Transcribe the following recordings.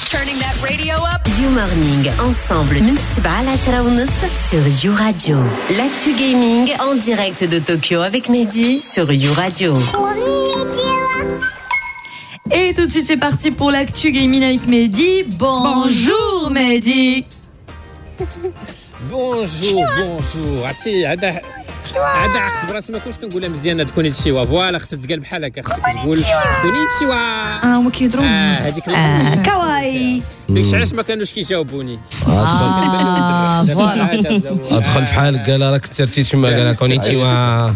turning that radio up. You Morning, ensemble, من 7 à 10:30 sur You Radio. L'actu gaming en direct de Tokyo avec Mehdi sur You Radio. Et tout de suite, c'est parti pour l'actu gaming avec Mehdi. Bonjour Mehdi. Bonjour. عرفتي هذا عقت براسي ما كنتش كنقولها مزيان هاد كونيتشيوا فوالا خصك تقال بحال هكا خصك تقول كونيتشيوا هما كيهضروا هذيك كواي داكشي علاش ما كانوش كيجاوبوني فوالا ادخل بحال قال راك ترتي تما قال كونيتشيوا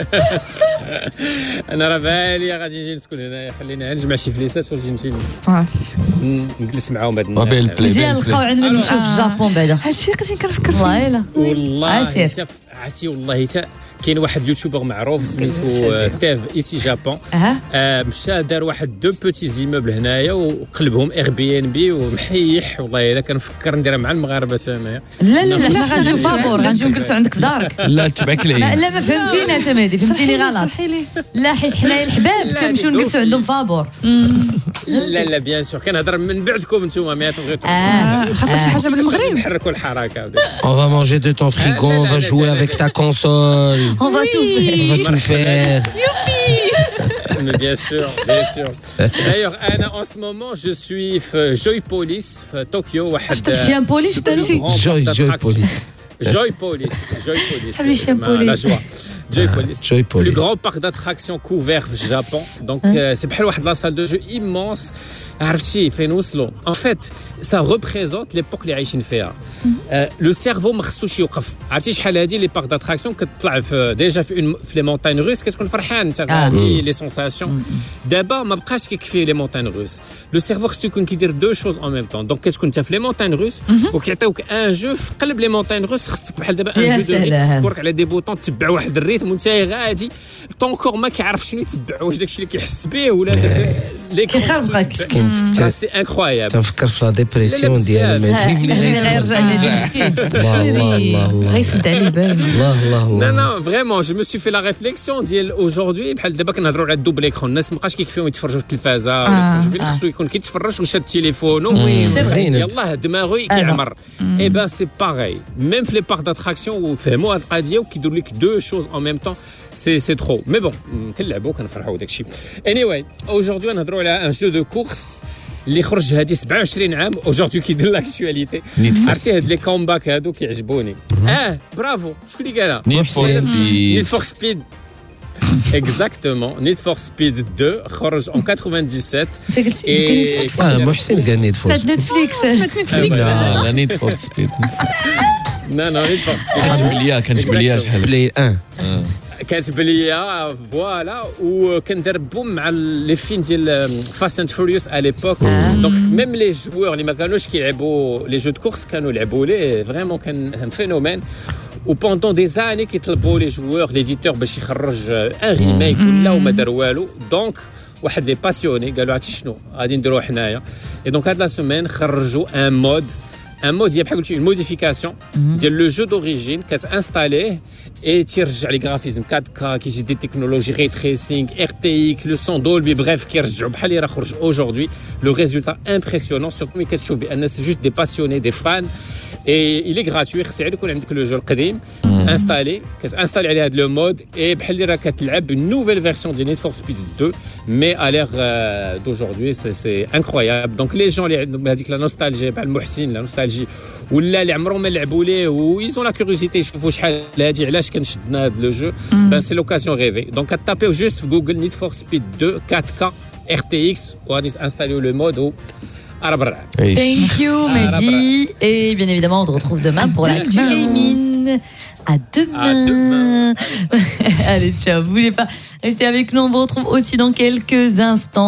انا راه بالي غادي نجي نسكن هنايا خلينا نجمع شي فليسات ونجي نمشي نجلس معاهم هاد الناس مزيان نلقاو عند من نمشيو للجابون بعدا هادشي قلت كنفكر فيه والله عرفتي والله كاين واحد يوتيوبر معروف سميتو تيف ايسي جابون مشى دار واحد دو بوتي زيموبل هنايا وقلبهم اير بي ان بي ومحيح والله الا كنفكر نديرها مع المغاربه انايا لا غنجيو بابور غنجيو نجلسوا عندك في دارك لا تبعك العين لا ما فهمتيناش مهدي فهمتيني غلط لا حيت حنايا الحباب كنمشيو نجلسوا عندهم فابور لا بيان سور كنهضر من بعدكم نتوما ما تبغيتو خاصك شي حاجه من المغرب نحركوا الحركه On va manger de ton frigo, on va jouer avec ta console. On va tout faire. Mais bien sûr. D'ailleurs, Anna, en ce moment, je suis Joy Police, Tokyo. Chien police, Joy Police. Joy Police. La joie. Joy Police. Le grand parc d'attractions couvert au Japon. Donc, c'est une salle de jeu immense. عرفتي فين وصلوا en fait ça représente l'époque اللي عايشين فيها لو سيرفو ما خصوش يوقف عرفتي شحال هذه لي بارك داتراكسيون كتطلع في ديجا في لي مونتاين روس كتكون فرحان انت غادي لي سونساسيون دابا ما بقاش كيكفي لي مونتاين روس لو سيرفو خصو يكون كيدير دو شوز ان ميم طون دونك كتكون انت في لي مونتاين روس وكيعطيوك ان جو في قلب لي مونتاين روس خصك بحال دابا ان جو دو ريت كتبرك على دي بوطون تتبع واحد الريتم وانت غادي طون كور ما كيعرف شنو يتبع واش داكشي اللي كيحس به ولا لي كيخافك سي انكرويابل تنفكر في لا ديبرسيون ديال مهدي اللي غيرجع الله غيسد عليه باين الله non vraiment je me suis fait la réflexion ديال aujourd'hui بحال دابا كنهضروا على الدوبل اكرون الناس مابقاش كيكفيهم يتفرجوا في التلفازه يتفرجوا فين خصو يكون كيتفرج وشاد تيليفونو يلاه دماغو كيعمر اي بان سي باغي ميم في لي بارك داتراكسيون وفهموا هاد القضيه وكيديروا لك دو شوز ان ميم طون سي ترو مي بون كنلعبوا كنفرحوا داكشي anyway aujourd'hui نهضروا على ان جو دو كورس اللي خرج هذه 27 عام اوجوردي كيدير لاكtualité عرفتي هاد لي كومباك هادو كيعجبوني برافو شكون اللي قالها نيد فور سبيد Exactement, Need for Speed 2 خرج en 97 محسن قال نيد فور نتفليكس لا نيد فور سبيد non Need for Speed كنجبد ليا شحال بلاي 1 كانت بليا فوالا وكندربوا مع لي فيلم ديال فاست اند فوريوس ا ليبوك دونك ميم لي جوور اللي ما كانوش كيلعبوا لي جو دو كورس كانوا يلعبوا ليه فريمون كان فينومين و بوندون دي زاني كيطلبوا لي جوور ليديتور باش يخرج ان ريميك ولا وما دار والو دونك واحد لي باسيوني قالوا عرفتي شنو غادي نديروا حنايا اي دونك هاد لا سيمين خرجوا ان مود هي بحال قلتي موديفيكاسيون ديال لو جو دوريجين كتانستاليه اي تيرجع لي غرافيزم 4K كيجي دي تكنولوجي ري تريسينغ ار تي اكس لو سون دولبي بريف كيرجعوا بحال اللي راه خرج اوجوردي لو ريزولتا امبرسيونون سورتو ملي كتشوف بان سي جوست دي باسيوني دي فان اي لي غراتوي خص يكون عندك لو جو القديم انستالي كتانستالي على هذا لو مود اي بحال اللي راه كتلعب une nouvelle version de Need for Speed 2 mais à l'ère d'aujourd'hui c'est incroyable donc les gens اللي عندهم هذيك لا نوستالجي بحال المحسن لا نوستالجي ولا اللي عمرهم ما لعبوا ليه ويزون لا كيوريوزيتي يشوفوا شحال هادي علاش كنشدنا هذا لو جو بان سي لوكاسيون ريفي دونك كتابيو جوست في جوجل نيد فور سبيد 2 4K RTX وغادي تانستاليو لو مود و Thank you Mehdi et bien évidemment on te retrouve demain pour l'actu gaming. À demain. Allez ciao, bougez pas, restez avec nous, on vous retrouve aussi dans quelques instants.